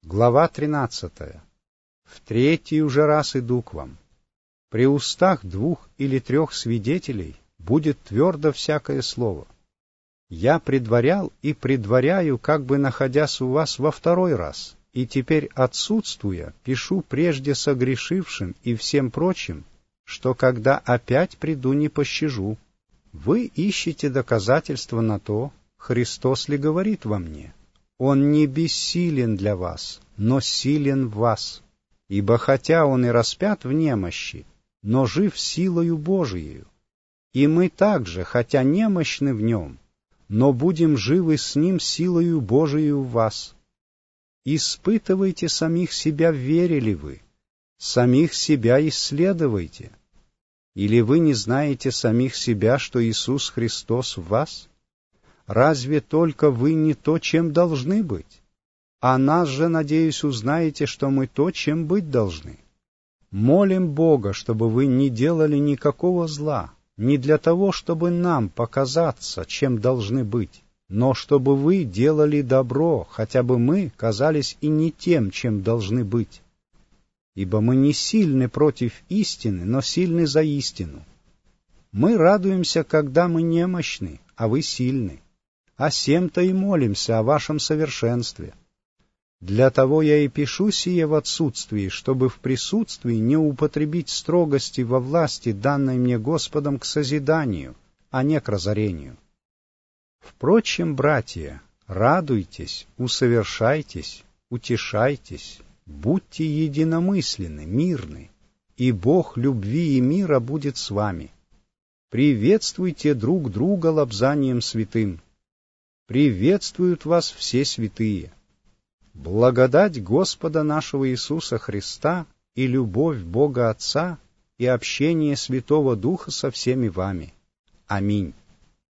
Глава 13. В третий уже раз иду к вам. При устах 2 или 3 свидетелей будет твердо всякое слово. Я предварял и предваряю, как бы находясь у вас во 2 раз, и теперь, отсутствуя, пишу прежде согрешившим и всем прочим, что когда опять приду, не пощажу. Вы ищете доказательства на то, Христос ли говорит во мне. Он не бессилен для вас, но силен в вас. Ибо хотя Он и распят в немощи, но жив силою Божиею. И мы также, хотя немощны в Нем, но будем живы с Ним силою Божией в вас. Испытывайте самих себя, верили вы, самих себя исследуйте. Или вы не знаете самих себя, что Иисус Христос в вас? Разве только вы не то, чем должны быть? А нас же, надеюсь, узнаете, что мы то, чем быть должны. Молим Бога, чтобы вы не делали никакого зла, не для того, чтобы нам показаться, чем должны быть, но чтобы вы делали добро, хотя бы мы казались и не тем, чем должны быть. Ибо мы не сильны против истины, но сильны за истину. Мы радуемся, когда мы немощны, а вы сильны. А сем-то и молимся о вашем совершенстве. Для того я и пишу сие в отсутствии, чтобы в присутствии не употребить строгости во власти, данной мне Господом к созиданию, а не к разорению. Впрочем, братья, радуйтесь, усовершайтесь, утешайтесь, будьте единомысленны, мирны, и Бог любви и мира будет с вами. Приветствуйте друг друга лобзанием святым. Приветствуют вас все святые. Благодать Господа нашего Иисуса Христа и любовь Бога Отца и общение Святого Духа со всеми вами. Аминь.